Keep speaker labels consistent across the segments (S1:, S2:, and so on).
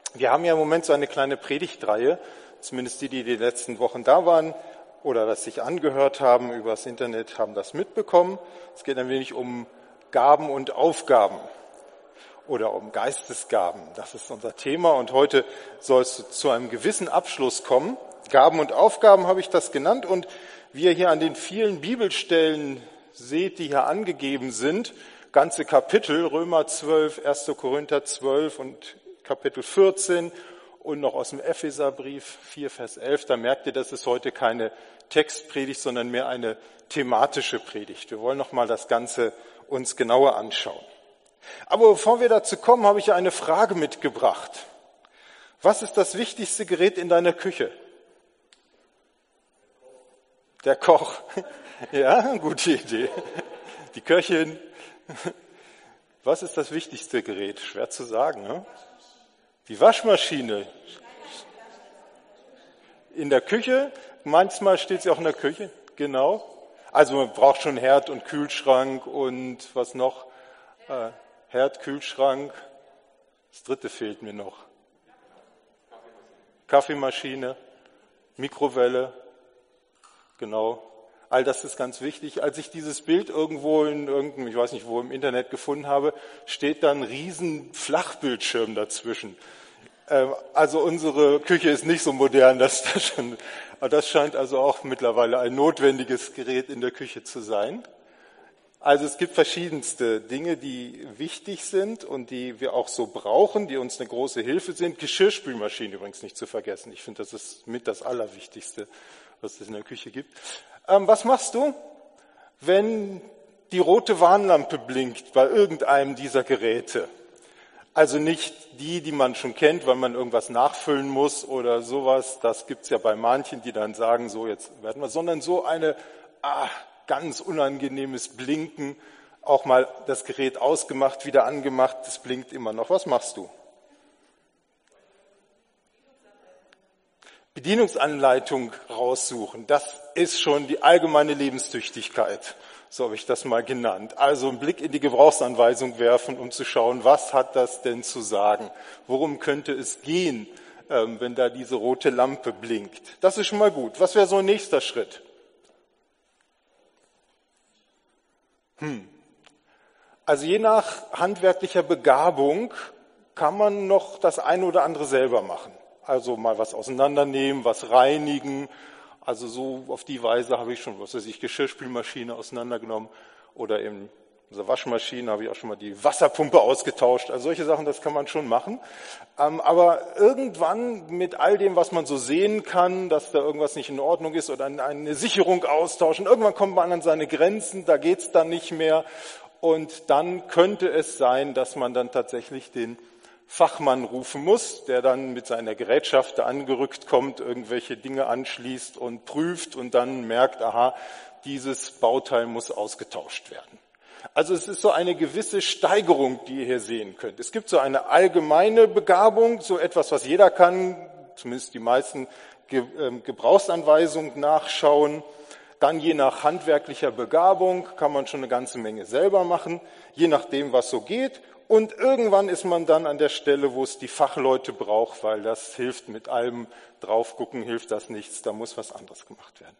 S1: Wir haben ja im Moment so eine kleine Predigtreihe, zumindest die letzten Wochen da waren oder das sich angehört haben über das Internet, haben das mitbekommen. Es geht ein wenig um Gaben und Aufgaben oder um Geistesgaben. Das ist unser Thema und heute soll es zu einem gewissen Abschluss kommen. Gaben und Aufgaben habe ich das genannt und wie ihr hier an den vielen Bibelstellen seht, die hier angegeben sind, ganze Kapitel, Römer 12, 1. Korinther 12 und Kapitel 14 und noch aus dem Epheserbrief 4, Vers 11, da merkt ihr, das ist heute keine Textpredigt, sondern mehr eine thematische Predigt. Wir wollen nochmal das Ganze uns genauer anschauen. Aber bevor wir dazu kommen, habe ich eine Frage mitgebracht. Was ist das wichtigste Gerät in deiner Küche? Der Koch. Ja, gute Idee. Die Köchin. Was ist das wichtigste Gerät? Schwer zu sagen, ne? Die Waschmaschine. In der Küche, manchmal steht sie auch in der Küche, genau. Also man braucht schon Herd und Kühlschrank und was noch? Herd, Kühlschrank. Das dritte fehlt mir noch. Kaffeemaschine, Mikrowelle, genau. All das ist ganz wichtig. Als ich dieses Bild irgendwo in irgendeinem, ich weiß nicht wo, im Internet gefunden habe, steht da ein riesen Flachbildschirm dazwischen. Also unsere Küche ist nicht so modern, das scheint also auch mittlerweile ein notwendiges Gerät in der Küche zu sein. Also es gibt verschiedenste Dinge, die wichtig sind und die wir auch so brauchen, die uns eine große Hilfe sind. Geschirrspülmaschine übrigens nicht zu vergessen. Ich finde, das ist mit das Allerwichtigste, was es in der Küche gibt. Was machst du, wenn die rote Warnlampe blinkt bei irgendeinem dieser Geräte? Also nicht die man schon kennt, weil man irgendwas nachfüllen muss oder sowas. Das gibt's ja bei manchen, die dann sagen, so jetzt werden wir, sondern so eine ganz unangenehmes Blinken, auch mal das Gerät ausgemacht, wieder angemacht, das blinkt immer noch. Was machst du? Bedienungsanleitung raussuchen, das ist schon die allgemeine Lebenstüchtigkeit, so habe ich das mal genannt. Also einen Blick in die Gebrauchsanweisung werfen, um zu schauen, was hat das denn zu sagen? Worum könnte es gehen, wenn da diese rote Lampe blinkt? Das ist schon mal gut. Was wäre so ein nächster Schritt? Also je nach handwerklicher Begabung kann man noch das eine oder andere selber machen. Also mal was auseinandernehmen, was reinigen. Also so auf die Weise habe ich schon, Geschirrspülmaschine auseinandergenommen oder in unserer Waschmaschine habe ich auch schon mal die Wasserpumpe ausgetauscht. Also solche Sachen, das kann man schon machen. Aber irgendwann mit all dem, was man so sehen kann, dass da irgendwas nicht in Ordnung ist oder eine Sicherung austauschen, irgendwann kommt man an seine Grenzen, da geht's dann nicht mehr. Und dann könnte es sein, dass man dann tatsächlich den Fachmann rufen muss, der dann mit seiner Gerätschaft da angerückt kommt, irgendwelche Dinge anschließt und prüft und dann merkt, aha, dieses Bauteil muss ausgetauscht werden. Also es ist so eine gewisse Steigerung, die ihr hier sehen könnt. Es gibt so eine allgemeine Begabung, so etwas, was jeder kann, zumindest die meisten Gebrauchsanweisungen nachschauen. Dann je nach handwerklicher Begabung kann man schon eine ganze Menge selber machen, je nachdem, was so geht. Und irgendwann ist man dann an der Stelle, wo es die Fachleute braucht, weil das hilft mit allem drauf gucken, hilft das nichts, da muss was anderes gemacht werden.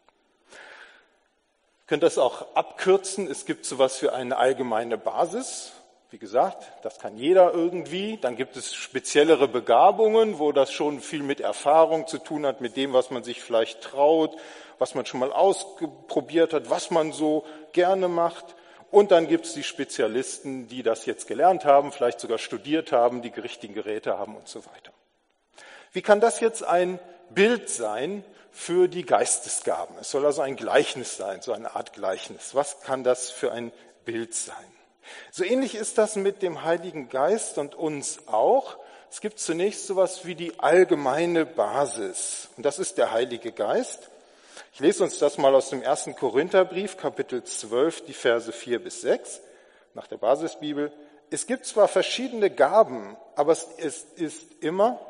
S1: Ihr könnt das auch abkürzen, es gibt sowas wie eine allgemeine Basis. Wie gesagt, das kann jeder irgendwie. Dann gibt es speziellere Begabungen, wo das schon viel mit Erfahrung zu tun hat, mit dem, was man sich vielleicht traut, was man schon mal ausprobiert hat, was man so gerne macht. Und dann gibt es die Spezialisten, die das jetzt gelernt haben, vielleicht sogar studiert haben, die richtigen Geräte haben und so weiter. Wie kann das jetzt ein Bild sein für die Geistesgaben? Es soll also ein Gleichnis sein, so eine Art Gleichnis. Was kann das für ein Bild sein? So ähnlich ist das mit dem Heiligen Geist und uns auch. Es gibt zunächst sowas wie die allgemeine Basis. Und das ist der Heilige Geist. Ich lese uns das mal aus dem 1. Korintherbrief, Kapitel 12, die Verse 4 bis 6, nach der Basisbibel. Es gibt zwar verschiedene Gaben, aber es ist immer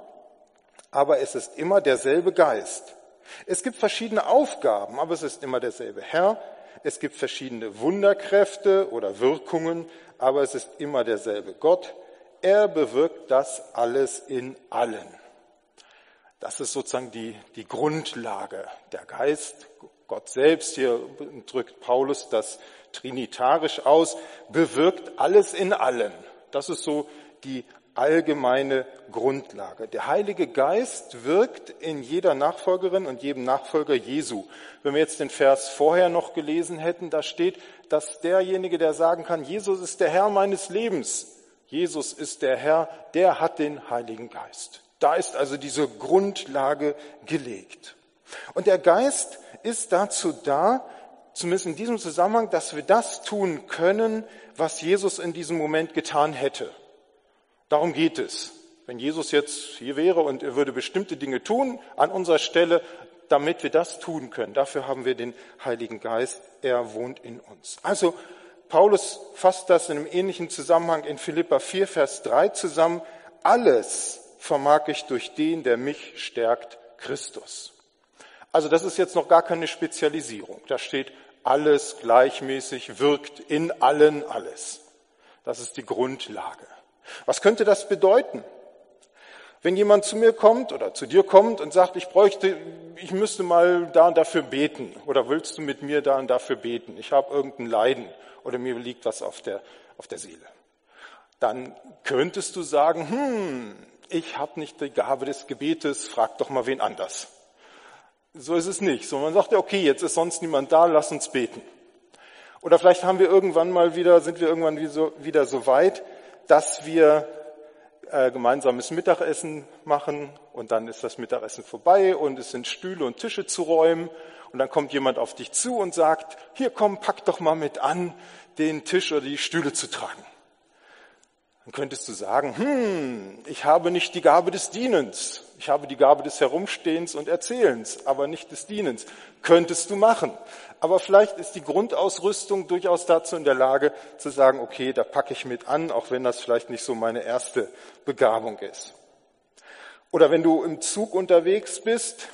S1: derselbe Geist. Es gibt verschiedene Aufgaben, aber es ist immer derselbe Herr. Es gibt verschiedene Wunderkräfte oder Wirkungen, aber es ist immer derselbe Gott. Er bewirkt das alles in allen. Das ist sozusagen die Grundlage. Der Geist, Gott selbst, hier drückt Paulus das trinitarisch aus, bewirkt alles in allen. Das ist so die allgemeine Grundlage. Der Heilige Geist wirkt in jeder Nachfolgerin und jedem Nachfolger Jesu. Wenn wir jetzt den Vers vorher noch gelesen hätten, da steht, dass derjenige, der sagen kann, Jesus ist der Herr meines Lebens, Jesus ist der Herr, der hat den Heiligen Geist. Da ist also diese Grundlage gelegt. Und der Geist ist dazu da, zumindest in diesem Zusammenhang, dass wir das tun können, was Jesus in diesem Moment getan hätte. Darum geht es. Wenn Jesus jetzt hier wäre und er würde bestimmte Dinge tun an unserer Stelle, damit wir das tun können. Dafür haben wir den Heiligen Geist. Er wohnt in uns. Also Paulus fasst das in einem ähnlichen Zusammenhang in Philipper 4, Vers 3 zusammen. Alles vermag ich durch den, der mich stärkt, Christus. Also das ist jetzt noch gar keine Spezialisierung. Da steht alles gleichmäßig, wirkt in allen alles. Das ist die Grundlage. Was könnte das bedeuten? Wenn jemand zu mir kommt oder zu dir kommt und sagt, ich müsste mal da und dafür beten oder willst du mit mir da und dafür beten? Ich habe irgendein Leiden oder mir liegt was auf der Seele. Dann könntest du sagen, ich habe nicht die Gabe des Gebetes, frag doch mal wen anders. So ist es nicht. So, man sagt, okay, jetzt ist sonst niemand da, lass uns beten. Oder vielleicht sind wir irgendwann wieder so weit, dass wir gemeinsames Mittagessen machen und dann ist das Mittagessen vorbei und es sind Stühle und Tische zu räumen und dann kommt jemand auf dich zu und sagt, hier komm, pack doch mal mit an, den Tisch oder die Stühle zu tragen. Dann könntest du sagen, ich habe nicht die Gabe des Dienens. Ich habe die Gabe des Herumstehens und Erzählens, aber nicht des Dienens. Könntest du machen. Aber vielleicht ist die Grundausrüstung durchaus dazu in der Lage zu sagen, okay, da packe ich mit an, auch wenn das vielleicht nicht so meine erste Begabung ist. Oder wenn du im Zug unterwegs bist,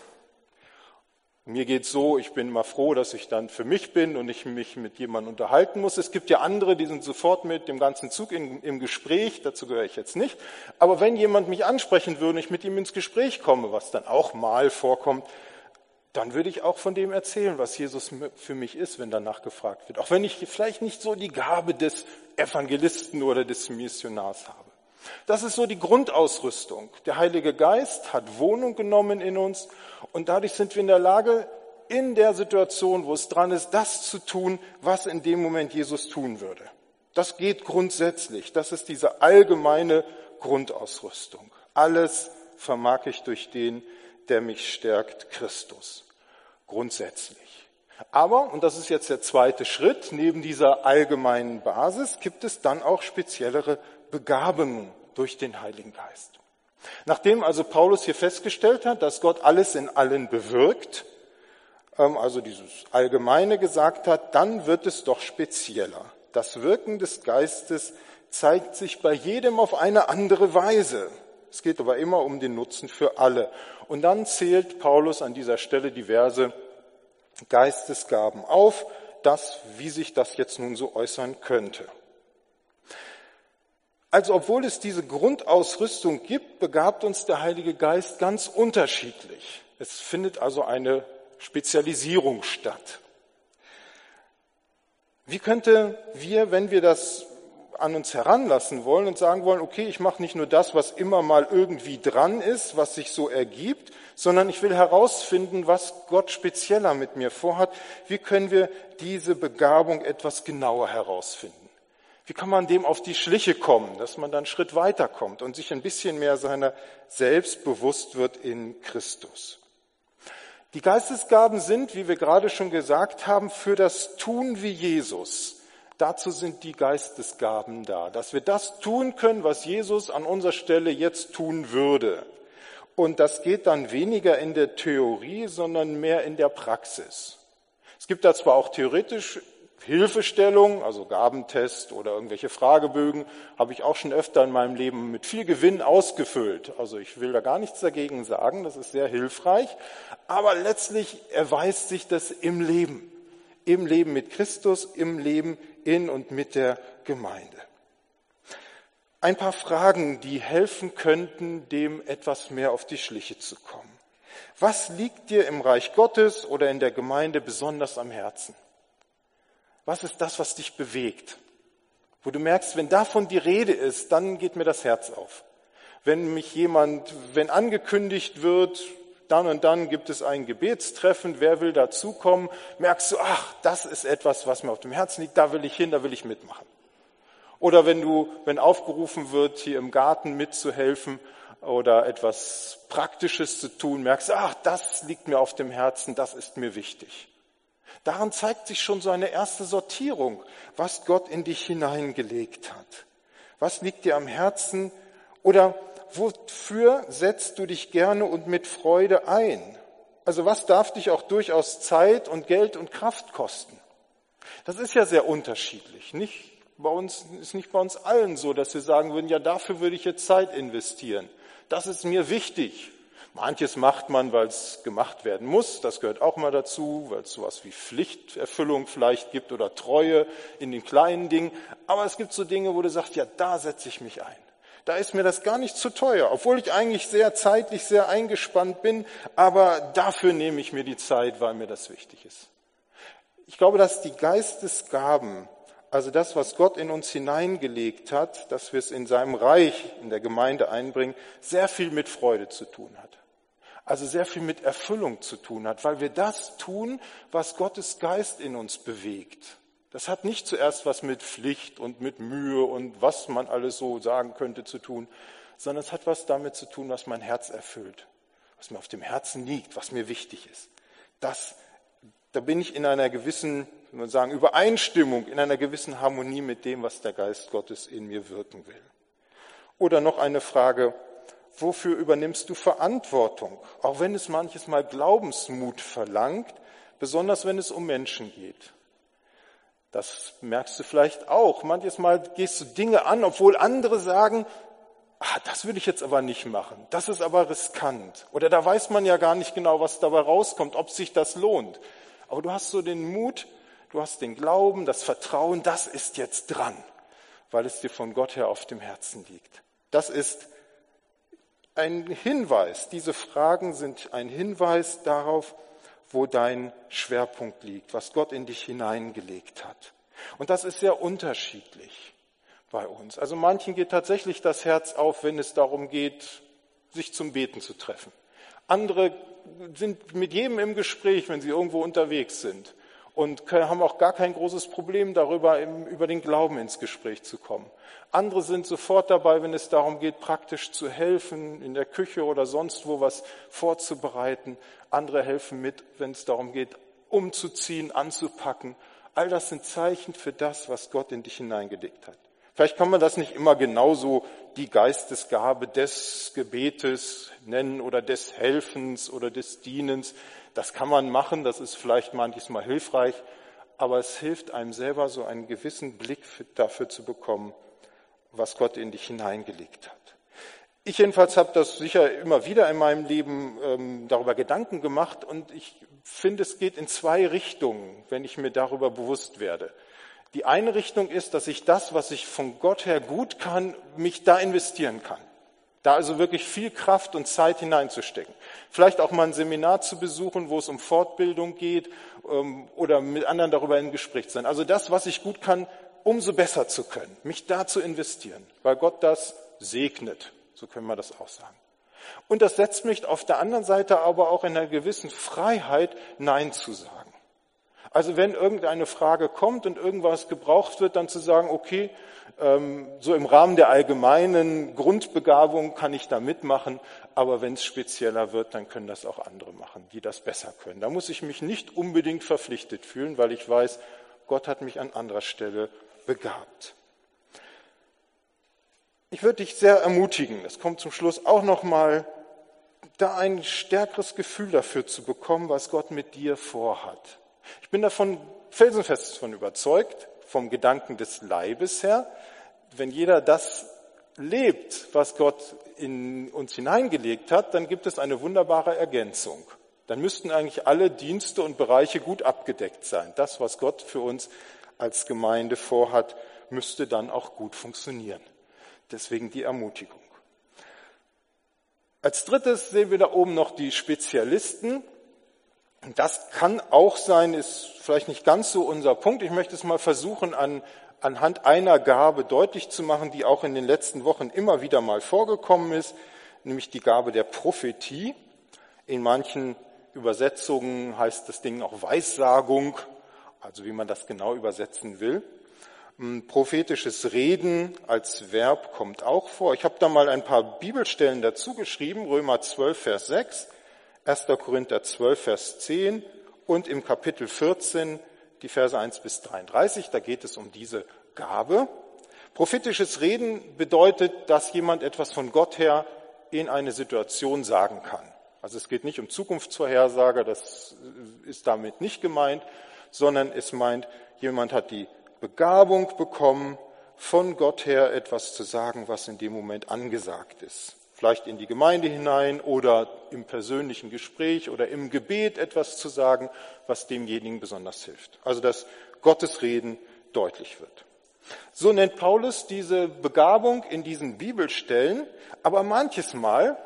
S1: mir geht's so, ich bin immer froh, dass ich dann für mich bin und ich mich mit jemandem unterhalten muss. Es gibt ja andere, die sind sofort mit dem ganzen Zug im Gespräch, dazu gehöre ich jetzt nicht. Aber wenn jemand mich ansprechen würde und ich mit ihm ins Gespräch komme, was dann auch mal vorkommt, dann würde ich auch von dem erzählen, was Jesus für mich ist, wenn danach gefragt wird. Auch wenn ich vielleicht nicht so die Gabe des Evangelisten oder des Missionars habe. Das ist so die Grundausrüstung. Der Heilige Geist hat Wohnung genommen in uns und dadurch sind wir in der Lage, in der Situation, wo es dran ist, das zu tun, was in dem Moment Jesus tun würde. Das geht grundsätzlich. Das ist diese allgemeine Grundausrüstung. Alles vermag ich durch den, der mich stärkt, Christus. Grundsätzlich. Aber, und das ist jetzt der zweite Schritt, neben dieser allgemeinen Basis gibt es dann auch speziellere Begabungen durch den Heiligen Geist. Nachdem also Paulus hier festgestellt hat, dass Gott alles in allen bewirkt, also dieses Allgemeine gesagt hat, dann wird es doch spezieller. Das Wirken des Geistes zeigt sich bei jedem auf eine andere Weise. Es geht aber immer um den Nutzen für alle. Und dann zählt Paulus an dieser Stelle diverse Geistesgaben auf, wie sich das jetzt nun so äußern könnte. Also obwohl es diese Grundausrüstung gibt, begabt uns der Heilige Geist ganz unterschiedlich. Es findet also eine Spezialisierung statt. Wie könnten wir, wenn wir das an uns heranlassen wollen und sagen wollen, okay, ich mache nicht nur das, was immer mal irgendwie dran ist, was sich so ergibt, sondern ich will herausfinden, was Gott spezieller mit mir vorhat. Wie können wir diese Begabung etwas genauer herausfinden? Wie kann man dem auf die Schliche kommen, dass man dann einen Schritt weiterkommt und sich ein bisschen mehr seiner selbst bewusst wird in Christus? Die Geistesgaben sind, wie wir gerade schon gesagt haben, für das Tun wie Jesus. Dazu sind die Geistesgaben da, dass wir das tun können, was Jesus an unserer Stelle jetzt tun würde. Und das geht dann weniger in der Theorie, sondern mehr in der Praxis. Es gibt da zwar auch theoretisch Hilfestellung, also Gabentest oder irgendwelche Fragebögen, habe ich auch schon öfter in meinem Leben mit viel Gewinn ausgefüllt. Also ich will da gar nichts dagegen sagen, das ist sehr hilfreich. Aber letztlich erweist sich das im Leben mit Christus, im Leben in und mit der Gemeinde. ein paar Fragen, die helfen könnten, dem etwas mehr auf die Schliche zu kommen. Was liegt dir im Reich Gottes oder in der Gemeinde besonders am Herzen? Was ist das, was dich bewegt? Wo du merkst, wenn davon die Rede ist, dann geht mir das Herz auf. Wenn angekündigt wird, dann und dann gibt es ein Gebetstreffen, wer will dazukommen, merkst du, ach, das ist etwas, was mir auf dem Herzen liegt, da will ich hin, da will ich mitmachen. Oder wenn aufgerufen wird, hier im Garten mitzuhelfen oder etwas Praktisches zu tun, merkst du, ach, das liegt mir auf dem Herzen, das ist mir wichtig. Daran zeigt sich schon so eine erste Sortierung, was Gott in dich hineingelegt hat. Was liegt dir am Herzen oder wofür setzt du dich gerne und mit Freude ein? Also was darf dich auch durchaus Zeit und Geld und Kraft kosten? Das ist ja sehr unterschiedlich. Nicht bei uns allen so, dass wir sagen würden, ja, dafür würde ich jetzt Zeit investieren. Das ist mir wichtig. Manches macht man, weil es gemacht werden muss. Das gehört auch mal dazu, weil es sowas wie Pflichterfüllung vielleicht gibt oder Treue in den kleinen Dingen. Aber es gibt so Dinge, wo du sagst, ja, da setze ich mich ein. Da ist mir das gar nicht zu teuer, obwohl ich eigentlich zeitlich sehr eingespannt bin. Aber dafür nehme ich mir die Zeit, weil mir das wichtig ist. Ich glaube, dass die Geistesgaben, also das, was Gott in uns hineingelegt hat, dass wir es in seinem Reich, in der Gemeinde einbringen, sehr viel mit Freude zu tun hat. Also sehr viel mit Erfüllung zu tun hat, weil wir das tun, was Gottes Geist in uns bewegt. Das hat nicht zuerst was mit Pflicht und mit Mühe und was man alles so sagen könnte zu tun, sondern es hat was damit zu tun, was mein Herz erfüllt, was mir auf dem Herzen liegt, was mir wichtig ist. Da bin ich in einer gewissen, wie man sagen, Übereinstimmung, in einer gewissen Harmonie mit dem, was der Geist Gottes in mir wirken will. Oder noch eine Frage: Wofür übernimmst du Verantwortung? Auch wenn es manches Mal Glaubensmut verlangt, besonders wenn es um Menschen geht. Das merkst du vielleicht auch. Manches Mal gehst du Dinge an, obwohl andere sagen, das würde ich jetzt aber nicht machen. Das ist aber riskant. Oder da weiß man ja gar nicht genau, was dabei rauskommt, ob sich das lohnt. Aber du hast so den Mut, du hast den Glauben, das Vertrauen, das ist jetzt dran, weil es dir von Gott her auf dem Herzen liegt. Das ist ein Hinweis. Diese Fragen sind ein Hinweis darauf, wo dein Schwerpunkt liegt, was Gott in dich hineingelegt hat. Und das ist sehr unterschiedlich bei uns. Also manchen geht tatsächlich das Herz auf, wenn es darum geht, sich zum Beten zu treffen. Andere sind mit jedem im Gespräch, wenn sie irgendwo unterwegs sind und haben auch gar kein großes Problem darüber, über den Glauben ins Gespräch zu kommen. Andere sind sofort dabei, wenn es darum geht, praktisch zu helfen, in der Küche oder sonst wo was vorzubereiten. Andere helfen mit, wenn es darum geht, umzuziehen, anzupacken. All das sind Zeichen für das, was Gott in dich hineingelegt hat. Vielleicht kann man das nicht immer genauso die Geistesgabe des Gebetes nennen oder des Helfens oder des Dienens. Das kann man machen, das ist vielleicht manchmal hilfreich, aber es hilft einem selber, so einen gewissen Blick dafür zu bekommen, was Gott in dich hineingelegt hat. Ich jedenfalls habe das sicher immer wieder in meinem Leben darüber Gedanken gemacht und ich finde, es geht in zwei Richtungen, wenn ich mir darüber bewusst werde. Die eine Richtung ist, dass ich das, was ich von Gott her gut kann, mich da investieren kann. Da also wirklich viel Kraft und Zeit hineinzustecken. Vielleicht auch mal ein Seminar zu besuchen, wo es um Fortbildung geht oder mit anderen darüber in Gespräch zu sein. Also das, was ich gut kann, umso besser zu können, mich da zu investieren, weil Gott das segnet. So können wir das auch sagen. Und das setzt mich auf der anderen Seite aber auch in einer gewissen Freiheit, Nein zu sagen. Also wenn irgendeine Frage kommt und irgendwas gebraucht wird, dann zu sagen, okay, so im Rahmen der allgemeinen Grundbegabung kann ich da mitmachen, aber wenn es spezieller wird, dann können das auch andere machen, die das besser können. Da muss ich mich nicht unbedingt verpflichtet fühlen, weil ich weiß, Gott hat mich an anderer Stelle begabt. Ich würde dich sehr ermutigen, das kommt zum Schluss auch nochmal, da ein stärkeres Gefühl dafür zu bekommen, was Gott mit dir vorhat. Ich bin davon felsenfest davon überzeugt, vom Gedanken des Leibes her, wenn jeder das lebt, was Gott in uns hineingelegt hat, dann gibt es eine wunderbare Ergänzung. Dann müssten eigentlich alle Dienste und Bereiche gut abgedeckt sein. Das, was Gott für uns als Gemeinde vorhat, müsste dann auch gut funktionieren. Deswegen die Ermutigung. Als drittes sehen wir da oben noch die Spezialisten. Das kann auch sein, ist vielleicht nicht ganz so unser Punkt. Ich möchte es mal versuchen, anhand einer Gabe deutlich zu machen, die auch in den letzten Wochen immer wieder mal vorgekommen ist, nämlich die Gabe der Prophetie. In manchen Übersetzungen heißt das Ding auch Weissagung, also wie man das genau übersetzen will. Prophetisches Reden als Verb kommt auch vor. Ich habe da mal ein paar Bibelstellen dazu geschrieben, Römer 12, Vers 6, 1. Korinther 12, Vers 10 und im Kapitel 14 die Verse 1 bis 33, da geht es um diese Gabe. Prophetisches Reden bedeutet, dass jemand etwas von Gott her in eine Situation sagen kann. Also es geht nicht um Zukunftsvorhersage, das ist damit nicht gemeint, sondern es meint, jemand hat die Begabung bekommen, von Gott her etwas zu sagen, was in dem Moment angesagt ist. Vielleicht in die Gemeinde hinein oder im persönlichen Gespräch oder im Gebet etwas zu sagen, was demjenigen besonders hilft. Also dass Gottes Reden deutlich wird. So nennt Paulus diese Begabung in diesen Bibelstellen, aber manches Mal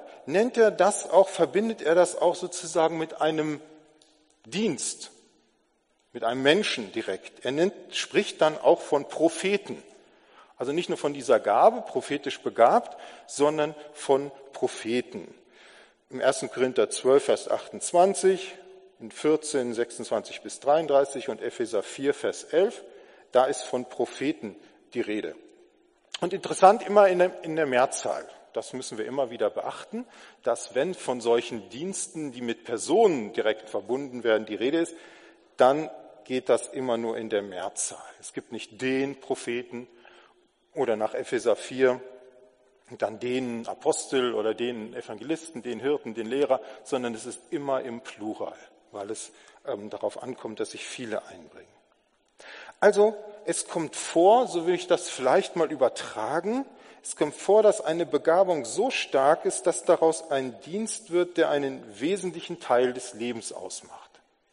S1: verbindet er das auch sozusagen mit einem Dienst, mit einem Menschen direkt. Er spricht dann auch von Propheten. Also nicht nur von dieser Gabe, prophetisch begabt, sondern von Propheten. Im 1. Korinther 12, Vers 28, in 14, 26 bis 33 und Epheser 4, Vers 11, da ist von Propheten die Rede. Und interessant immer in der Mehrzahl. Das müssen wir immer wieder beachten, dass wenn von solchen Diensten, die mit Personen direkt verbunden werden, die Rede ist, dann geht das immer nur in der Mehrzahl. Es gibt nicht den Propheten oder nach Epheser 4 dann den Apostel oder den Evangelisten, den Hirten, den Lehrer, sondern es ist immer im Plural, weil es darauf ankommt, dass sich viele einbringen. Also es kommt vor, so will ich das vielleicht mal übertragen, es kommt vor, dass eine Begabung so stark ist, dass daraus ein Dienst wird, der einen wesentlichen Teil des Lebens ausmacht.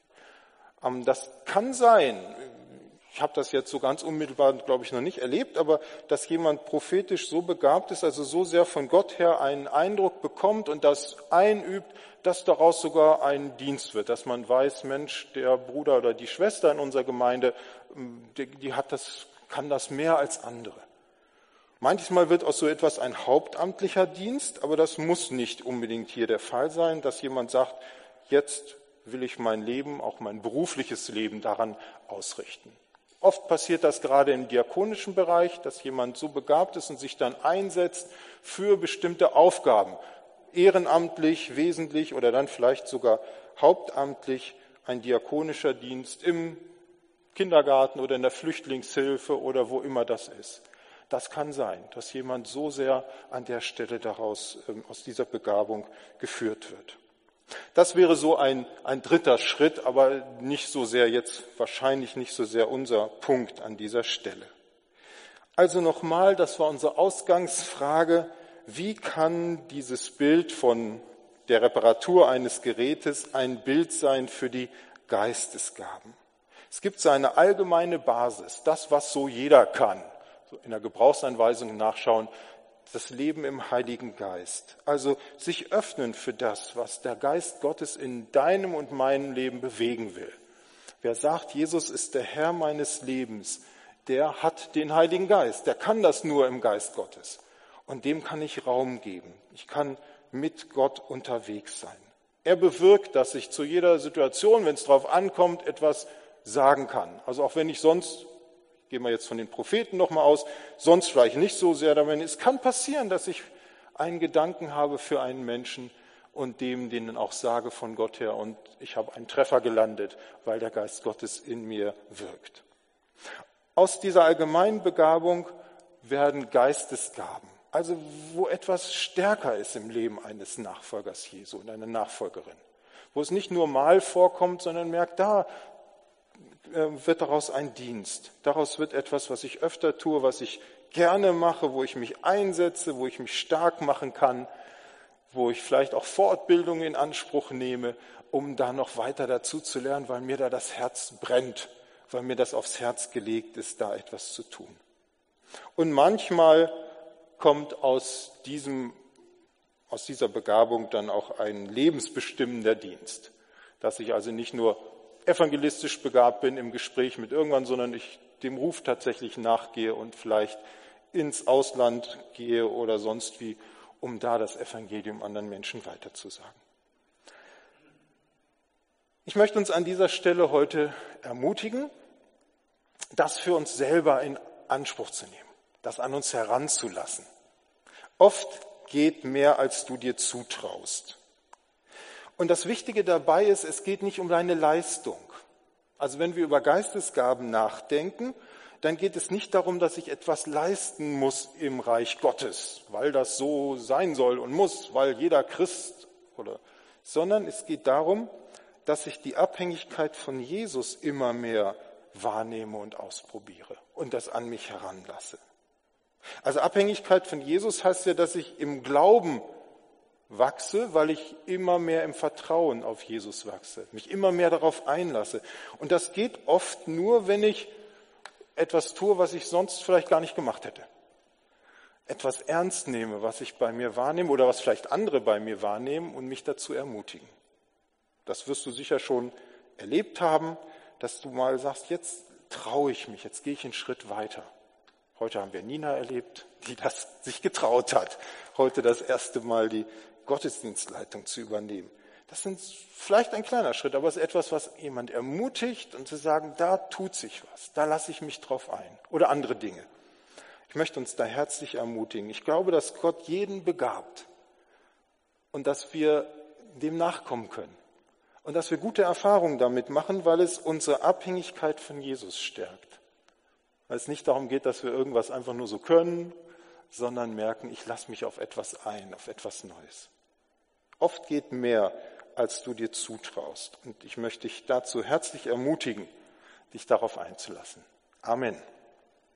S1: Das kann sein, ich habe das jetzt so ganz unmittelbar, glaube ich, noch nicht erlebt, aber dass jemand prophetisch so begabt ist, also so sehr von Gott her einen Eindruck bekommt und das einübt, dass daraus sogar ein Dienst wird, dass man weiß, Mensch, der Bruder oder die Schwester in unserer Gemeinde, kann das mehr als andere. Manchmal wird aus so etwas ein hauptamtlicher Dienst, aber das muss nicht unbedingt hier der Fall sein, dass jemand sagt, jetzt will ich mein Leben, auch mein berufliches Leben daran ausrichten. Oft passiert das gerade im diakonischen Bereich, dass jemand so begabt ist und sich dann einsetzt für bestimmte Aufgaben, ehrenamtlich, wesentlich oder dann vielleicht sogar hauptamtlich ein diakonischer Dienst im Kindergarten oder in der Flüchtlingshilfe oder wo immer das ist. Das kann sein, dass jemand so sehr an der Stelle aus dieser Begabung geführt wird. Das wäre so ein dritter Schritt, aber nicht so sehr jetzt, wahrscheinlich nicht so sehr unser Punkt an dieser Stelle. Also nochmal, das war unsere Ausgangsfrage, wie kann dieses Bild von der Reparatur eines Gerätes ein Bild sein für die Geistesgaben? Es gibt so eine allgemeine Basis, das, was so jeder kann. So in der Gebrauchsanweisung nachschauen, das Leben im Heiligen Geist. Also sich öffnen für das, was der Geist Gottes in deinem und meinem Leben bewegen will. Wer sagt, Jesus ist der Herr meines Lebens, der hat den Heiligen Geist. Der kann das nur im Geist Gottes. Und dem kann ich Raum geben. Ich kann mit Gott unterwegs sein. Er bewirkt, dass ich zu jeder Situation, wenn es darauf ankommt, etwas sagen kann. Also auch wenn ich sonst, gehen wir jetzt von den Propheten nochmal aus, sonst vielleicht nicht so sehr damit. Es kann passieren, dass ich einen Gedanken habe für einen Menschen und denen auch sage von Gott her und ich habe einen Treffer gelandet, weil der Geist Gottes in mir wirkt. Aus dieser allgemeinen Begabung werden Geistesgaben, also wo etwas stärker ist im Leben eines Nachfolgers Jesu und einer Nachfolgerin, wo es nicht nur mal vorkommt, sondern merkt, da wird daraus ein Dienst. Daraus wird etwas, was ich öfter tue, was ich gerne mache, wo ich mich einsetze, wo ich mich stark machen kann, wo ich vielleicht auch Fortbildung in Anspruch nehme, um da noch weiter dazu zu lernen, weil mir da das Herz brennt, weil mir das aufs Herz gelegt ist, da etwas zu tun. Und manchmal kommt aus dieser Begabung dann auch ein lebensbestimmender Dienst. Dass ich also nicht nur evangelistisch begabt bin im Gespräch mit irgendwann, sondern ich dem Ruf tatsächlich nachgehe und vielleicht ins Ausland gehe oder sonst wie, um da das Evangelium anderen Menschen weiterzusagen. Ich möchte uns an dieser Stelle heute ermutigen, das für uns selber in Anspruch zu nehmen, das an uns heranzulassen. Oft geht mehr, als du dir zutraust. Und das Wichtige dabei ist, es geht nicht um deine Leistung. Also wenn wir über Geistesgaben nachdenken, dann geht es nicht darum, dass ich etwas leisten muss im Reich Gottes, weil das so sein soll und muss, weil jeder Christ sondern es geht darum, dass ich die Abhängigkeit von Jesus immer mehr wahrnehme und ausprobiere und das an mich heranlasse. Also Abhängigkeit von Jesus heißt ja, dass ich im Glauben wachse, weil ich immer mehr im Vertrauen auf Jesus wachse, mich immer mehr darauf einlasse. Und das geht oft nur, wenn ich etwas tue, was ich sonst vielleicht gar nicht gemacht hätte. Etwas ernst nehme, was ich bei mir wahrnehme oder was vielleicht andere bei mir wahrnehmen und mich dazu ermutigen. Das wirst du sicher schon erlebt haben, dass du mal sagst, jetzt traue ich mich, jetzt gehe ich einen Schritt weiter. Heute haben wir Nina erlebt, die das sich getraut hat, heute das erste Mal die Gottesdienstleitung zu übernehmen. Das ist vielleicht ein kleiner Schritt, aber es ist etwas, was jemand ermutigt und zu sagen, da tut sich was, da lasse ich mich drauf ein. Oder andere Dinge. Ich möchte uns da herzlich ermutigen. Ich glaube, dass Gott jeden begabt und dass wir dem nachkommen können. Und dass wir gute Erfahrungen damit machen, weil es unsere Abhängigkeit von Jesus stärkt. Weil es nicht darum geht, dass wir irgendwas einfach nur so können, sondern merken, ich lasse mich auf etwas ein, auf etwas Neues. Oft geht mehr, als du dir zutraust. Und ich möchte dich dazu herzlich ermutigen, dich darauf einzulassen. Amen.